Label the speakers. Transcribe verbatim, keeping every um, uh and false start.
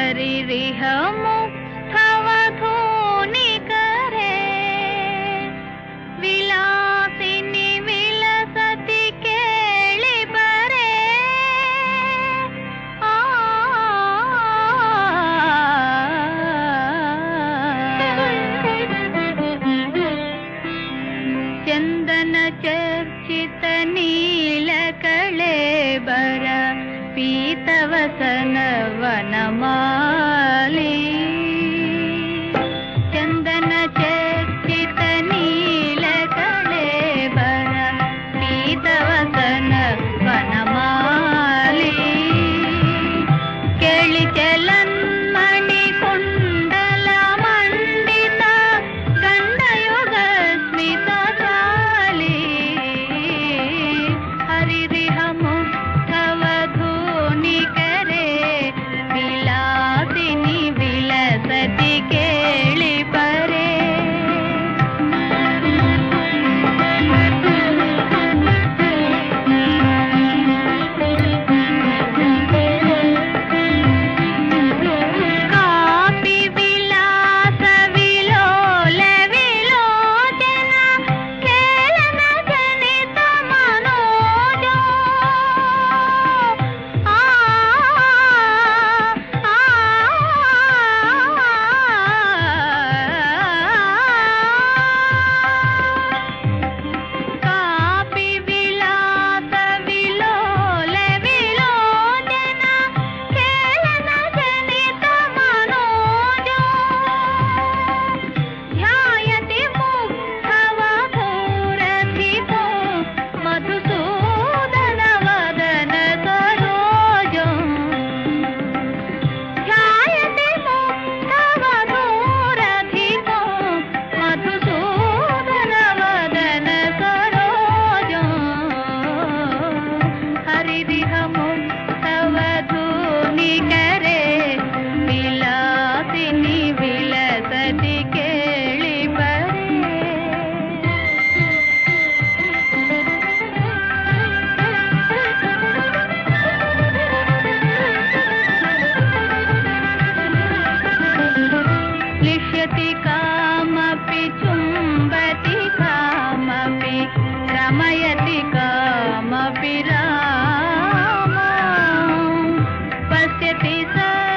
Speaker 1: हरिरिहमुखवधूनि करे विलासिनि विलसति केळि बरे आ चंदन चर्चित नीलकळेबर पीतवसन वनमाली चंदन चर्चित नीलकळेबर पीतवसन वनमाली केळि चलन्मणि कुण्डल मंडित गण्डयुग स्मितशाली हरिरिहमुखवधूनि करे विलासिनि विलसति केळि बरे कापि विलास विलोल विलोचन खेलन जनित मनोजो आ आ कापि विलास विलोल विलोचन खेलन जनित मनोजो ध्यायति मुग्धवधूरधिपो मधुसूदन वदन सरोजो ध्यायति मुग्धवधूरधिपो मधुसूदन वदन सरोजो हरिरिहमुखवधूनि करे विलासिनि विलसति केळि बरे लिष्यति कामपि चुम्बति कामपि रमयति कामपि राम पश्यति स